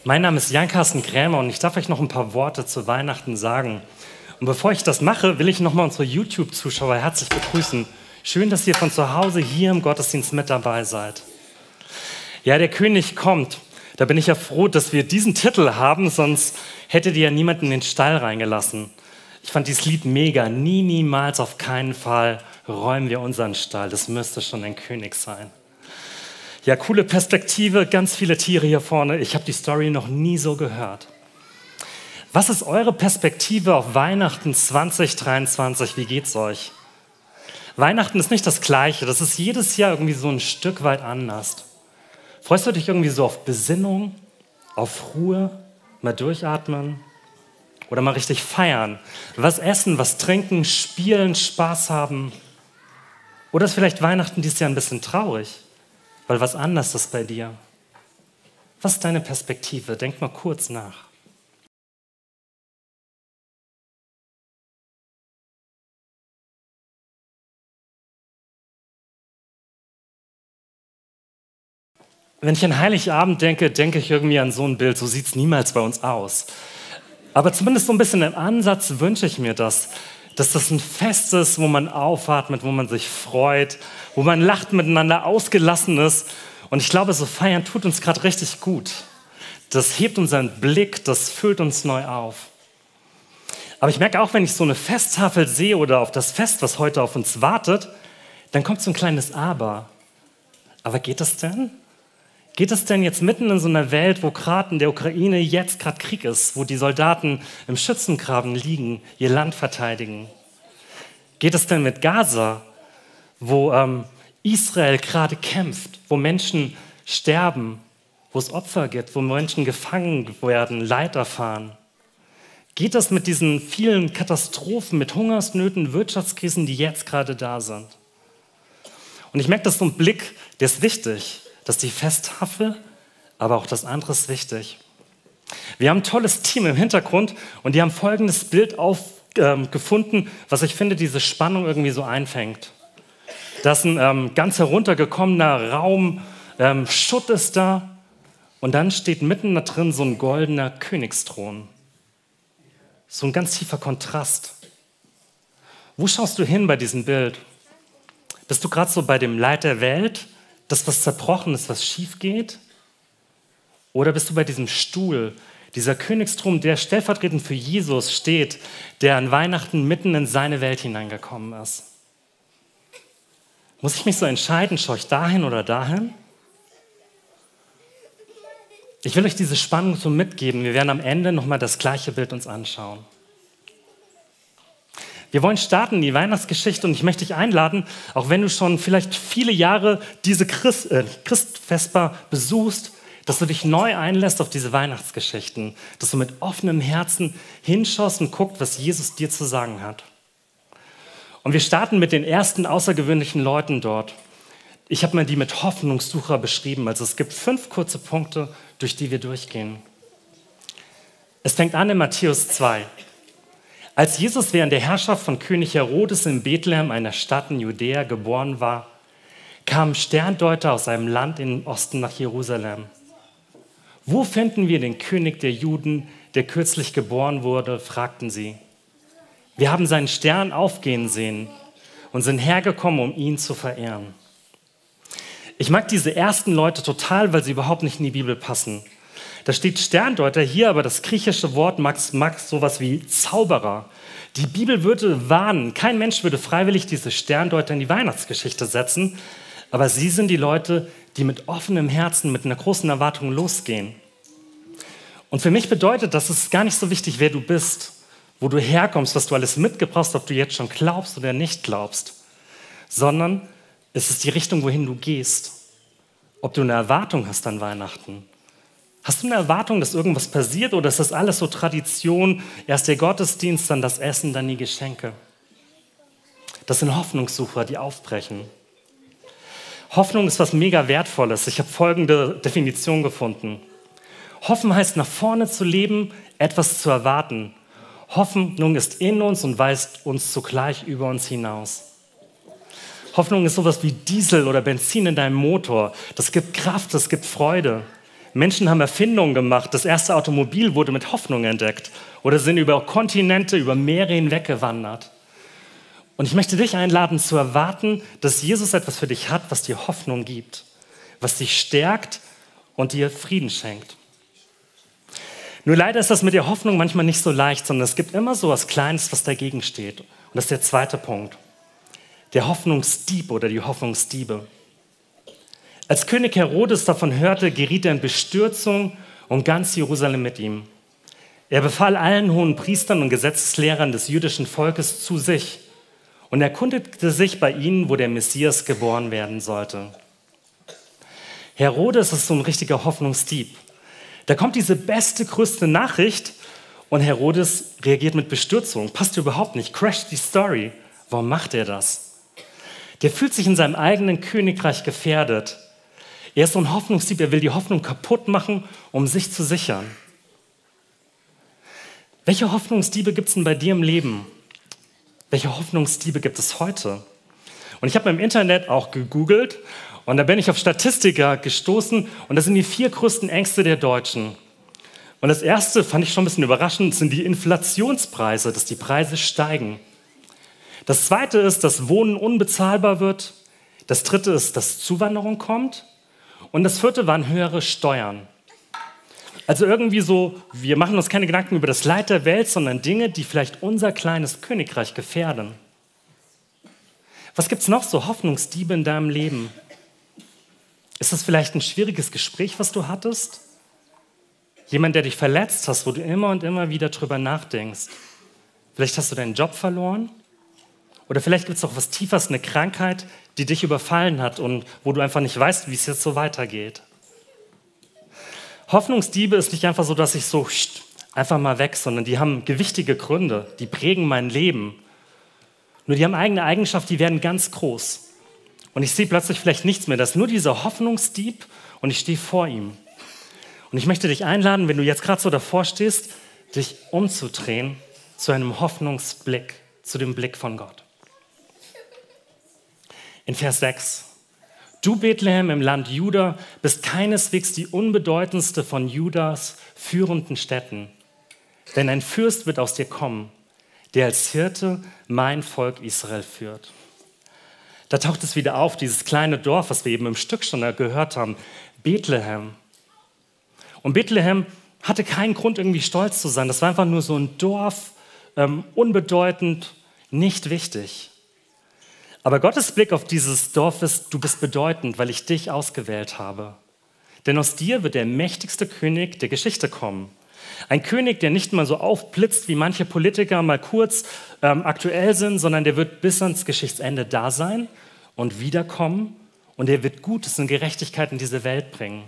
Mein Name ist Jan-Carsten Krämer und ich darf euch noch ein paar Worte zu Weihnachten sagen. Und bevor ich das mache, will ich nochmal unsere YouTube-Zuschauer herzlich begrüßen. Schön, dass ihr von zu Hause hier im Gottesdienst mit dabei seid. Ja, der König kommt. Da bin ich ja froh, dass wir diesen Titel haben, sonst hättet ihr ja niemanden in den Stall reingelassen. Ich fand dieses Lied mega. Nie, niemals, auf keinen Fall räumen wir unseren Stall. Das müsste schon ein König sein. Ja, coole Perspektive, ganz viele Tiere hier vorne. Ich habe die Story noch nie so gehört. Was ist eure Perspektive auf Weihnachten 2023? Wie geht's euch? Weihnachten ist nicht das Gleiche. Das ist jedes Jahr irgendwie so ein Stück weit anders. Freust du dich irgendwie so auf Besinnung, auf Ruhe, mal durchatmen oder mal richtig feiern? Was essen, was trinken, spielen, Spaß haben? Oder ist vielleicht Weihnachten dieses Jahr ein bisschen traurig? Weil was anders ist bei dir. Was ist deine Perspektive? Denk mal kurz nach. Wenn ich an Heiligabend denke, denke ich irgendwie an so ein Bild. So sieht es niemals bei uns aus. Aber zumindest so ein bisschen im Ansatz wünsche ich mir das, dass das ein Fest ist, wo man aufatmet, wo man sich freut, wo man lacht miteinander, ausgelassen ist. Und ich glaube, so feiern tut uns gerade richtig gut. Das hebt unseren Blick, das füllt uns neu auf. Aber ich merke auch, wenn ich so eine Festtafel sehe oder auf das Fest, was heute auf uns wartet, dann kommt so ein kleines Aber. Aber geht das denn? Geht es denn jetzt mitten in so einer Welt, wo gerade in der Ukraine jetzt gerade Krieg ist, wo die Soldaten im Schützengraben liegen, ihr Land verteidigen? Geht es denn mit Gaza, wo Israel gerade kämpft, wo Menschen sterben, wo es Opfer gibt, wo Menschen gefangen werden, Leid erfahren? Geht das mit diesen vielen Katastrophen, mit Hungersnöten, Wirtschaftskrisen, die jetzt gerade da sind? Und ich merke, das ist so ein Blick, der ist wichtig. Das ist die Festtafel, aber auch das andere ist wichtig. Wir haben ein tolles Team im Hintergrund und die haben folgendes Bild gefunden, was ich finde, diese Spannung irgendwie so einfängt. Das ist ein ganz heruntergekommener Raum, Schutt ist da und dann steht mitten da drin so ein goldener Königsthron. So ein ganz tiefer Kontrast. Wo schaust du hin bei diesem Bild? Bist du gerade so bei dem Leid der Welt? Das, was zerbrochen ist, was schief geht? Oder bist du bei diesem Stuhl, dieser Königsthron, der stellvertretend für Jesus steht, der an Weihnachten mitten in seine Welt hineingekommen ist? Muss ich mich so entscheiden, schaue ich dahin oder dahin? Ich will euch diese Spannung so mitgeben. Wir werden am Ende nochmal das gleiche Bild uns anschauen. Wir wollen starten in die Weihnachtsgeschichte und ich möchte dich einladen, auch wenn du schon vielleicht viele Jahre diese Christvesper besuchst, dass du dich neu einlässt auf diese Weihnachtsgeschichten, dass du mit offenem Herzen hinschaust und guckst, was Jesus dir zu sagen hat. Und wir starten mit den ersten außergewöhnlichen Leuten dort. Ich habe mal die mit Hoffnungssucher beschrieben. Also es gibt 5 kurze Punkte, durch die wir durchgehen. Es fängt an in Matthäus 2. Als Jesus während der Herrschaft von König Herodes in Bethlehem, einer Stadt in Judäa, geboren war, kamen Sterndeuter aus einem Land im Osten nach Jerusalem. Wo finden wir den König der Juden, der kürzlich geboren wurde, fragten sie. Wir haben seinen Stern aufgehen sehen und sind hergekommen, um ihn zu verehren. Ich mag diese ersten Leute total, weil sie überhaupt nicht in die Bibel passen. Da steht Sterndeuter hier, aber das griechische Wort mag sowas wie Zauberer. Die Bibel würde warnen, kein Mensch würde freiwillig diese Sterndeuter in die Weihnachtsgeschichte setzen, aber sie sind die Leute, die mit offenem Herzen, mit einer großen Erwartung losgehen. Und für mich bedeutet das, es ist gar nicht so wichtig, wer du bist, wo du herkommst, was du alles mitgebracht hast, ob du jetzt schon glaubst oder nicht glaubst, sondern es ist die Richtung, wohin du gehst. Ob du eine Erwartung hast an Weihnachten. Hast du eine Erwartung, dass irgendwas passiert oder ist das alles so Tradition? Erst der Gottesdienst, dann das Essen, dann die Geschenke. Das sind Hoffnungssucher, die aufbrechen. Hoffnung ist was mega Wertvolles. Ich habe folgende Definition gefunden. Hoffen heißt, nach vorne zu leben, etwas zu erwarten. Hoffnung ist in uns und weist uns zugleich über uns hinaus. Hoffnung ist sowas wie Diesel oder Benzin in deinem Motor. Das gibt Kraft, das gibt Freude. Menschen haben Erfindungen gemacht. Das erste Automobil wurde mit Hoffnung entdeckt oder sind über Kontinente, über Meere hinweg gewandert. Und ich möchte dich einladen zu erwarten, dass Jesus etwas für dich hat, was dir Hoffnung gibt, was dich stärkt und dir Frieden schenkt. Nur leider ist das mit der Hoffnung manchmal nicht so leicht, sondern es gibt immer so was Kleines, was dagegen steht. Und das ist der zweite Punkt. Der Hoffnungsdieb oder die Hoffnungsdiebe. Als König Herodes davon hörte, geriet er in Bestürzung und ganz Jerusalem mit ihm. Er befahl allen hohen Priestern und Gesetzeslehrern des jüdischen Volkes zu sich und erkundigte sich bei ihnen, wo der Messias geboren werden sollte. Herodes ist so ein richtiger Hoffnungsdieb. Da kommt diese beste, größte Nachricht und Herodes reagiert mit Bestürzung. Passt überhaupt nicht, crasht die Story. Warum macht er das? Der fühlt sich in seinem eigenen Königreich gefährdet. Er ist so ein Hoffnungsdieb, er will die Hoffnung kaputt machen, um sich zu sichern. Welche Hoffnungsdiebe gibt es denn bei dir im Leben? Welche Hoffnungsdiebe gibt es heute? Und ich habe im Internet auch gegoogelt und da bin ich auf Statistiker gestoßen und das sind die 4 größten Ängste der Deutschen. Und das erste, fand ich schon ein bisschen überraschend, sind die Inflationspreise, dass die Preise steigen. Das zweite ist, dass Wohnen unbezahlbar wird. Das dritte ist, dass Zuwanderung kommt. Und das vierte waren höhere Steuern. Also irgendwie so, wir machen uns keine Gedanken über das Leid der Welt, sondern Dinge, die vielleicht unser kleines Königreich gefährden. Was gibt es noch so Hoffnungsdiebe in deinem Leben? Ist das vielleicht ein schwieriges Gespräch, was du hattest? Jemand, der dich verletzt hast, wo du immer und immer wieder drüber nachdenkst. Vielleicht hast du deinen Job verloren. Oder vielleicht gibt es auch was Tieferes, eine Krankheit, die dich überfallen hat und wo du einfach nicht weißt, wie es jetzt so weitergeht. Hoffnungsdiebe ist nicht einfach so, dass ich so einfach mal weg, sondern die haben gewichtige Gründe, die prägen mein Leben. Nur die haben eigene Eigenschaften, die werden ganz groß. Und ich sehe plötzlich vielleicht nichts mehr. Das ist nur dieser Hoffnungsdieb und ich stehe vor ihm. Und ich möchte dich einladen, wenn du jetzt gerade so davor stehst, dich umzudrehen zu einem Hoffnungsblick, zu dem Blick von Gott. In Vers 6. Du, Bethlehem im Land Juda, bist keineswegs die unbedeutendste von Judas führenden Städten. Denn ein Fürst wird aus dir kommen, der als Hirte mein Volk Israel führt. Da taucht es wieder auf, dieses kleine Dorf, was wir eben im Stück schon gehört haben, Bethlehem. Und Bethlehem hatte keinen Grund, irgendwie stolz zu sein. Das war einfach nur so ein Dorf, unbedeutend, nicht wichtig. Aber Gottes Blick auf dieses Dorf ist, du bist bedeutend, weil ich dich ausgewählt habe. Denn aus dir wird der mächtigste König der Geschichte kommen. Ein König, der nicht mal so aufblitzt, wie manche Politiker mal kurz aktuell sind, sondern der wird bis ans Geschichtsende da sein und wiederkommen. Und er wird Gutes und Gerechtigkeit in diese Welt bringen.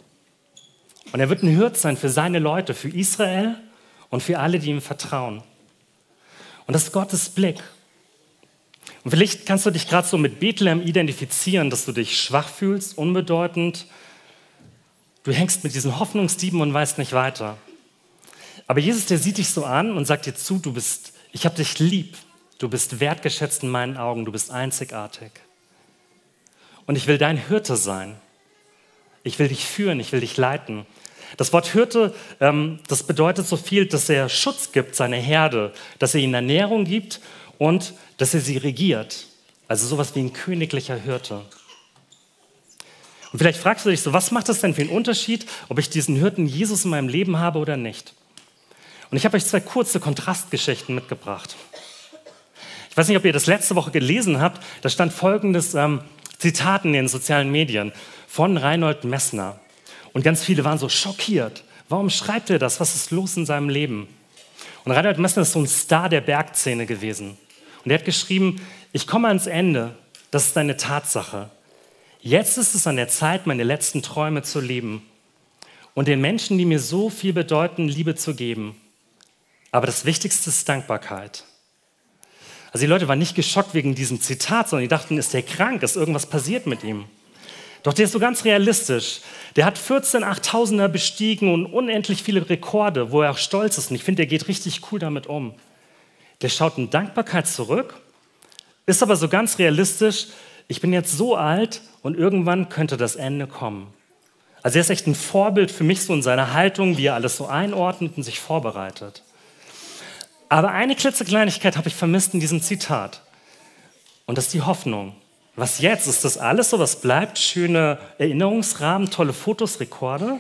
Und er wird ein Hirt sein für seine Leute, für Israel und für alle, die ihm vertrauen. Und das ist Gottes Blick. Und vielleicht kannst du dich gerade so mit Bethlehem identifizieren, dass du dich schwach fühlst, unbedeutend. Du hängst mit diesen Hoffnungsdieben und weißt nicht weiter. Aber Jesus, der sieht dich so an und sagt dir zu, ich habe dich lieb, du bist wertgeschätzt in meinen Augen, du bist einzigartig. Und ich will dein Hirte sein. Ich will dich führen, ich will dich leiten. Das Wort Hirte, das bedeutet so viel, dass er Schutz gibt, seine Herde, dass er ihnen Ernährung gibt und dass er sie regiert. Also sowas wie ein königlicher Hirte. Und vielleicht fragst du dich so, was macht das denn für einen Unterschied, ob ich diesen Hirten Jesus in meinem Leben habe oder nicht? Und ich habe euch 2 kurze Kontrastgeschichten mitgebracht. Ich weiß nicht, ob ihr das letzte Woche gelesen habt, da stand folgendes Zitat in den sozialen Medien von Reinhold Messner. Und ganz viele waren so schockiert. Warum schreibt er das? Was ist los in seinem Leben? Und Reinhold Messner ist so ein Star der Bergszene gewesen. Und er hat geschrieben, ich komme ans Ende, das ist eine Tatsache. Jetzt ist es an der Zeit, meine letzten Träume zu leben und den Menschen, die mir so viel bedeuten, Liebe zu geben. Aber das Wichtigste ist Dankbarkeit. Also die Leute waren nicht geschockt wegen diesem Zitat, sondern die dachten, ist der krank, ist irgendwas passiert mit ihm. Doch der ist so ganz realistisch. Der hat 14 8000er bestiegen und unendlich viele Rekorde, wo er auch stolz ist. Und ich finde, der geht richtig cool damit um. Der schaut in Dankbarkeit zurück, ist aber so ganz realistisch, ich bin jetzt so alt und irgendwann könnte das Ende kommen. Also er ist echt ein Vorbild für mich so in seiner Haltung, wie er alles so einordnet und sich vorbereitet. Aber eine klitzekleinigkeit habe ich vermisst in diesem Zitat. Und das ist die Hoffnung. Was jetzt? Ist das alles so, was bleibt? Schöne Erinnerungsrahmen, tolle Fotos, Rekorde?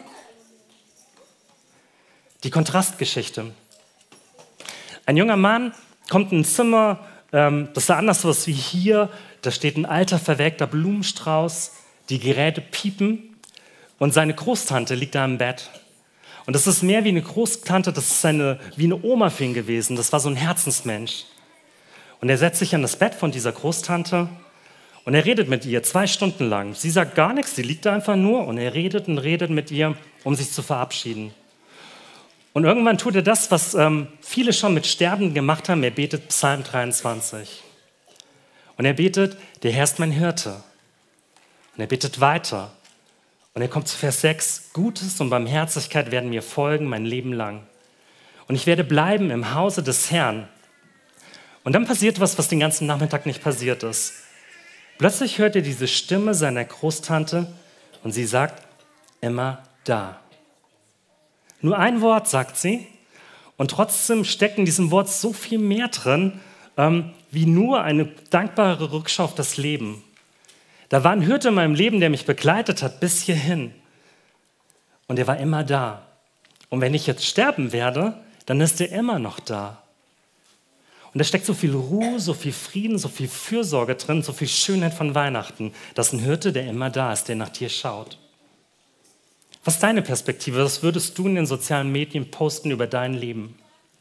Die Kontrastgeschichte. Ein junger Mann kommt in ein Zimmer, das sah anders aus wie hier. Da steht ein alter, verwelkter Blumenstrauß, die Geräte piepen und seine Großtante liegt da im Bett. Und das ist mehr wie eine Großtante, das ist wie eine Oma für ihn gewesen. Das war so ein Herzensmensch. Und er setzt sich an das Bett von dieser Großtante und er redet mit ihr 2 Stunden lang. Sie sagt gar nichts, sie liegt da einfach nur und er redet und redet mit ihr, um sich zu verabschieden. Und irgendwann tut er das, was viele schon mit Sterben gemacht haben. Er betet Psalm 23. Und er betet, der Herr ist mein Hirte. Und er betet weiter. Und er kommt zu Vers 6. Gutes und Barmherzigkeit werden mir folgen mein Leben lang. Und ich werde bleiben im Hause des Herrn. Und dann passiert was den ganzen Nachmittag nicht passiert ist. Plötzlich hört er diese Stimme seiner Großtante und sie sagt, immer da. Nur ein Wort, sagt sie, und trotzdem steckt in diesem Wort so viel mehr drin, wie nur eine dankbare Rückschau auf das Leben. Da war ein Hirte in meinem Leben, der mich begleitet hat bis hierhin. Und er war immer da. Und wenn ich jetzt sterben werde, dann ist er immer noch da. Und da steckt so viel Ruhe, so viel Frieden, so viel Fürsorge drin, so viel Schönheit von Weihnachten. Das ist ein Hirte, der immer da ist, der nach dir schaut. Was ist deine Perspektive? Was würdest du in den sozialen Medien posten über dein Leben?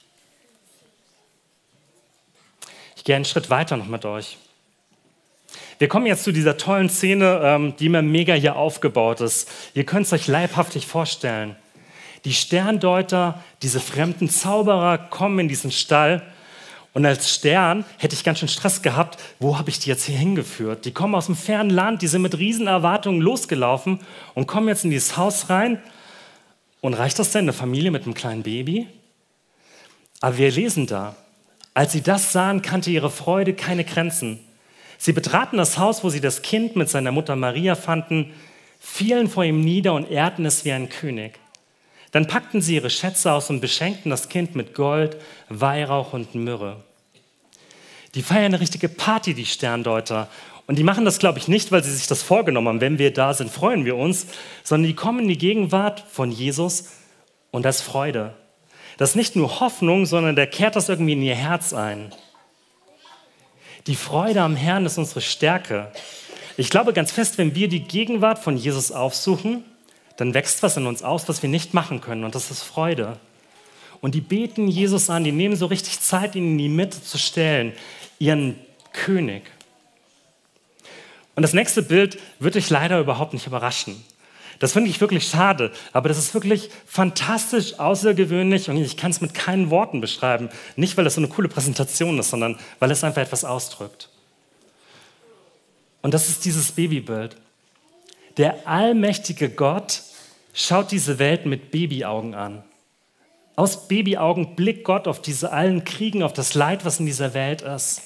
Ich gehe einen Schritt weiter noch mit euch. Wir kommen jetzt zu dieser tollen Szene, die mir mega hier aufgebaut ist. Ihr könnt es euch leibhaftig vorstellen. Die Sterndeuter, diese fremden Zauberer kommen in diesen Stall. Und als Stern hätte ich ganz schön Stress gehabt, wo habe ich die jetzt hier hingeführt? Die kommen aus dem fernen Land, die sind mit riesen Erwartungen losgelaufen und kommen jetzt in dieses Haus rein. Und reicht das denn, eine Familie mit einem kleinen Baby? Aber wir lesen da, als sie das sahen, kannte ihre Freude keine Grenzen. Sie betraten das Haus, wo sie das Kind mit seiner Mutter Maria fanden, fielen vor ihm nieder und ehrten es wie ein König. Dann packten sie ihre Schätze aus und beschenkten das Kind mit Gold, Weihrauch und Myrrhe. Die feiern eine richtige Party, die Sterndeuter. Und die machen das, glaube ich, nicht, weil sie sich das vorgenommen haben. Wenn wir da sind, freuen wir uns. Sondern die kommen in die Gegenwart von Jesus und das ist Freude. Das ist nicht nur Hoffnung, sondern der kehrt das irgendwie in ihr Herz ein. Die Freude am Herrn ist unsere Stärke. Ich glaube ganz fest, wenn wir die Gegenwart von Jesus aufsuchen, dann wächst was in uns aus, was wir nicht machen können. Und das ist Freude. Und die beten Jesus an, die nehmen so richtig Zeit, ihn in die Mitte zu stellen, ihren König. Und das nächste Bild wird dich leider überhaupt nicht überraschen. Das finde ich wirklich schade, aber das ist wirklich fantastisch, außergewöhnlich und ich kann es mit keinen Worten beschreiben. Nicht, weil das so eine coole Präsentation ist, sondern weil es einfach etwas ausdrückt. Und das ist dieses Babybild. Der allmächtige Gott schaut diese Welt mit Babyaugen an. Aus Babyaugen blickt Gott auf diese allen Kriegen, auf das Leid, was in dieser Welt ist.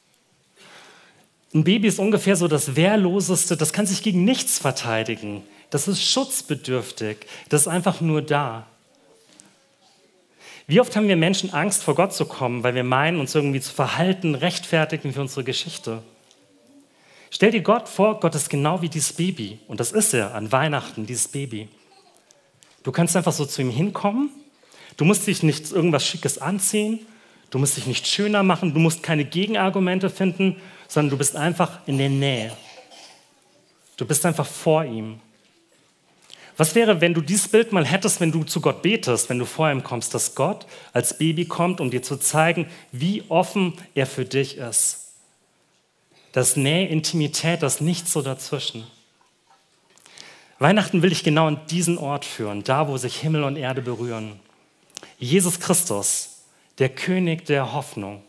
Ein Baby ist ungefähr so das Wehrloseste, das kann sich gegen nichts verteidigen. Das ist schutzbedürftig, das ist einfach nur da. Wie oft haben wir Menschen Angst, vor Gott zu kommen, weil wir meinen, uns irgendwie zu verhalten, rechtfertigen für unsere Geschichte. Stell dir Gott vor, Gott ist genau wie dieses Baby. Und das ist er an Weihnachten, dieses Baby. Du kannst einfach so zu ihm hinkommen. Du musst dich nicht irgendwas Schickes anziehen. Du musst dich nicht schöner machen. Du musst keine Gegenargumente finden, sondern du bist einfach in der Nähe. Du bist einfach vor ihm. Was wäre, wenn du dieses Bild mal hättest, wenn du zu Gott betest, wenn du vor ihm kommst, dass Gott als Baby kommt, um dir zu zeigen, wie offen er für dich ist. Das Nähe, Intimität, das Nichts so dazwischen. Weihnachten will ich genau an diesen Ort führen, da wo sich Himmel und Erde berühren. Jesus Christus, der König der Hoffnung.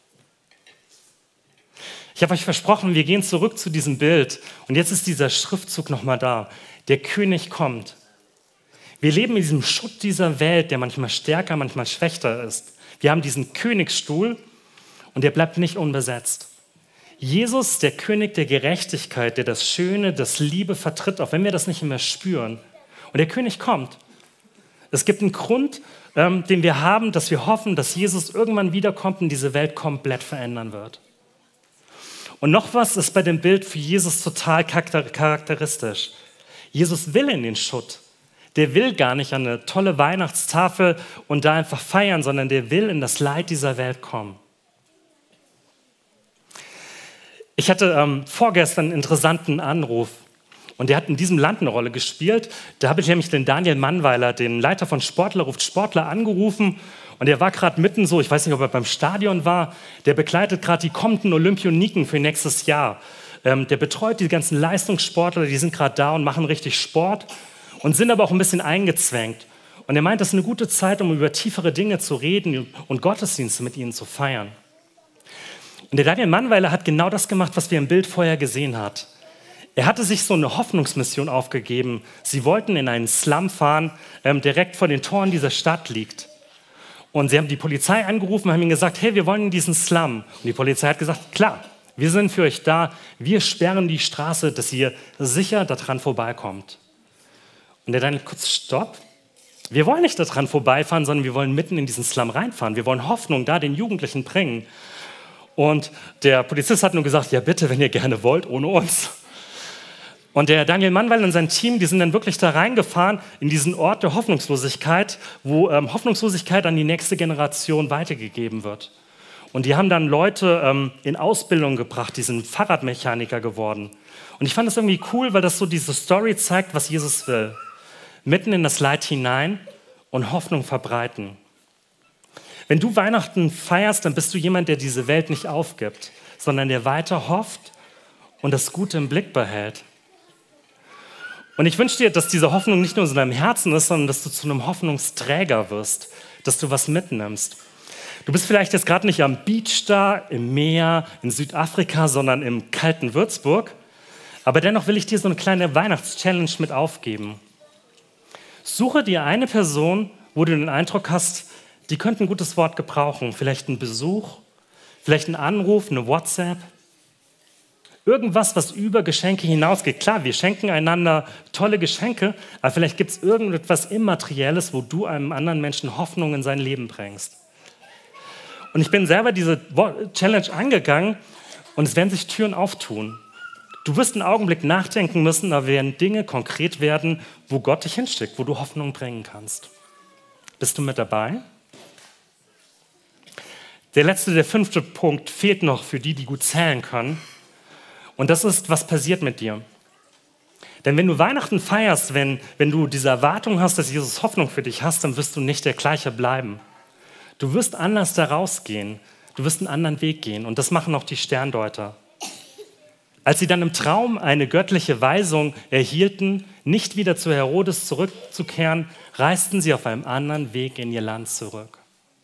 Ich habe euch versprochen, wir gehen zurück zu diesem Bild und jetzt ist dieser Schriftzug nochmal da. Der König kommt. Wir leben in diesem Schutt dieser Welt, der manchmal stärker, manchmal schwächer ist. Wir haben diesen Königsstuhl und der bleibt nicht unbesetzt. Jesus, der König der Gerechtigkeit, der das Schöne, das Liebe vertritt, auch wenn wir das nicht immer spüren. Und der König kommt. Es gibt einen Grund, den wir haben, dass wir hoffen, dass Jesus irgendwann wiederkommt und diese Welt komplett verändern wird. Und noch was ist bei dem Bild für Jesus total charakteristisch. Jesus will in den Schutt. Der will gar nicht an eine tolle Weihnachtstafel und da einfach feiern, sondern der will in das Leid dieser Welt kommen. Ich hatte vorgestern einen interessanten Anruf und der hat in diesem Land eine Rolle gespielt. Da habe ich nämlich den Daniel Mannweiler, den Leiter von Sportler ruft Sportler, angerufen und der war gerade mitten so, ich weiß nicht, ob er beim Stadion war, der begleitet gerade die kommenden Olympioniken für nächstes Jahr. Der betreut die ganzen Leistungssportler, die sind gerade da und machen richtig Sport und sind aber auch ein bisschen eingezwängt. Und er meint, das ist eine gute Zeit, um über tiefere Dinge zu reden und Gottesdienste mit ihnen zu feiern. Und der Daniel Mannweiler hat genau das gemacht, was wir im Bild vorher gesehen haben. Er hatte sich so eine Hoffnungsmission aufgegeben. Sie wollten in einen Slum fahren, direkt vor den Toren dieser Stadt liegt. Und sie haben die Polizei angerufen und haben ihnen gesagt, hey, wir wollen in diesen Slum. Und die Polizei hat gesagt, klar, wir sind für euch da. Wir sperren die Straße, dass ihr sicher daran vorbeikommt. Und der Daniel, kurz, stopp. Wir wollen nicht daran vorbeifahren, sondern wir wollen mitten in diesen Slum reinfahren. Wir wollen Hoffnung da den Jugendlichen bringen. Und der Polizist hat nur gesagt, ja bitte, wenn ihr gerne wollt, ohne uns. Und der Daniel Mannweiler und sein Team, die sind dann wirklich da reingefahren in diesen Ort der Hoffnungslosigkeit, wo Hoffnungslosigkeit an die nächste Generation weitergegeben wird. Und die haben dann Leute in Ausbildung gebracht, die sind Fahrradmechaniker geworden. Und ich fand das irgendwie cool, weil das so diese Story zeigt, was Jesus will. Mitten in das Leid hinein und Hoffnung verbreiten. Wenn du Weihnachten feierst, dann bist du jemand, der diese Welt nicht aufgibt, sondern der weiter hofft und das Gute im Blick behält. Und ich wünsche dir, dass diese Hoffnung nicht nur in deinem Herzen ist, sondern dass du zu einem Hoffnungsträger wirst, dass du was mitnimmst. Du bist vielleicht jetzt gerade nicht am Beach da, im Meer, in Südafrika, sondern im kalten Würzburg. Aber dennoch will ich dir so eine kleine Weihnachtschallenge mit aufgeben. Suche dir eine Person, wo du den Eindruck hast, die könnte ein gutes Wort gebrauchen. Vielleicht einen Besuch, vielleicht einen Anruf, eine WhatsApp. Irgendwas, was über Geschenke hinausgeht. Klar, wir schenken einander tolle Geschenke, aber vielleicht gibt es irgendetwas Immaterielles, wo du einem anderen Menschen Hoffnung in sein Leben bringst. Und ich bin selber diese Challenge angegangen und es werden sich Türen auftun. Du wirst einen Augenblick nachdenken müssen, da werden Dinge konkret werden, wo Gott dich hinschickt, wo du Hoffnung bringen kannst. Bist du mit dabei? Der 5. Punkt fehlt noch für die gut zählen können. Und das ist, was passiert mit dir. Denn wenn du Weihnachten feierst, wenn du diese Erwartung hast, dass Jesus Hoffnung für dich hast, dann wirst du nicht der gleiche bleiben. Du wirst anders da rausgehen. Du wirst einen anderen Weg gehen. Und das machen auch die Sterndeuter. Als sie dann im Traum eine göttliche Weisung erhielten, nicht wieder zu Herodes zurückzukehren, reisten sie auf einem anderen Weg in ihr Land zurück.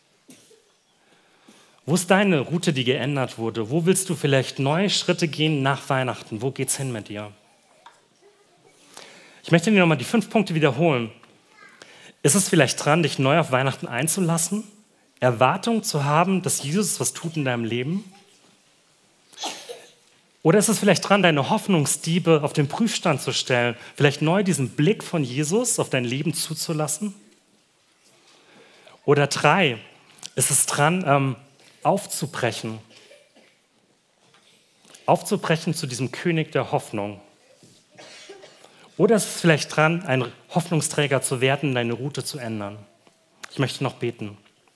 Wo ist deine Route, die geändert wurde? Wo willst du vielleicht neue Schritte gehen nach Weihnachten? Wo geht's hin mit dir? Ich möchte dir nochmal die 5 Punkte wiederholen. Ist es vielleicht dran, dich neu auf Weihnachten einzulassen? Erwartung zu haben, dass Jesus was tut in deinem Leben? Oder ist es vielleicht dran, deine Hoffnungsdiebe auf den Prüfstand zu stellen? Vielleicht neu diesen Blick von Jesus auf dein Leben zuzulassen? Oder 3, ist es dran, aufzubrechen. Aufzubrechen zu diesem König der Hoffnung. Oder ist es vielleicht dran, ein Hoffnungsträger zu werden, deine Route zu ändern. Ich möchte noch beten.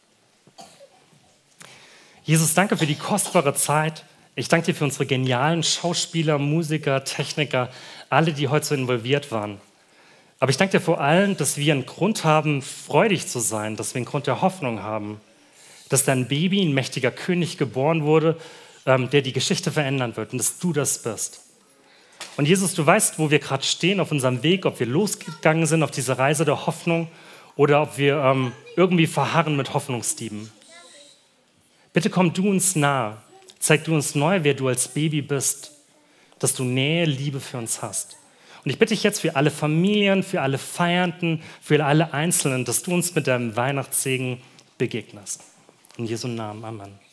Jesus, danke für die kostbare Zeit. Ich danke dir für unsere genialen Schauspieler, Musiker, Techniker, alle, die heute so involviert waren. Aber ich danke dir vor allem, dass wir einen Grund haben, freudig zu sein, dass wir einen Grund der Hoffnung haben. Dass dein Baby, ein mächtiger König, geboren wurde, der die Geschichte verändern wird und dass du das bist. Und Jesus, du weißt, wo wir gerade stehen auf unserem Weg, ob wir losgegangen sind auf diese Reise der Hoffnung oder ob wir irgendwie verharren mit Hoffnungsdieben. Bitte komm du uns nahe, zeig du uns neu, wer du als Baby bist, dass du Nähe, Liebe für uns hast. Und ich bitte dich jetzt für alle Familien, für alle Feiernden, für alle Einzelnen, dass du uns mit deinem Weihnachtssegen begegnest. In Jesu Namen, Amen.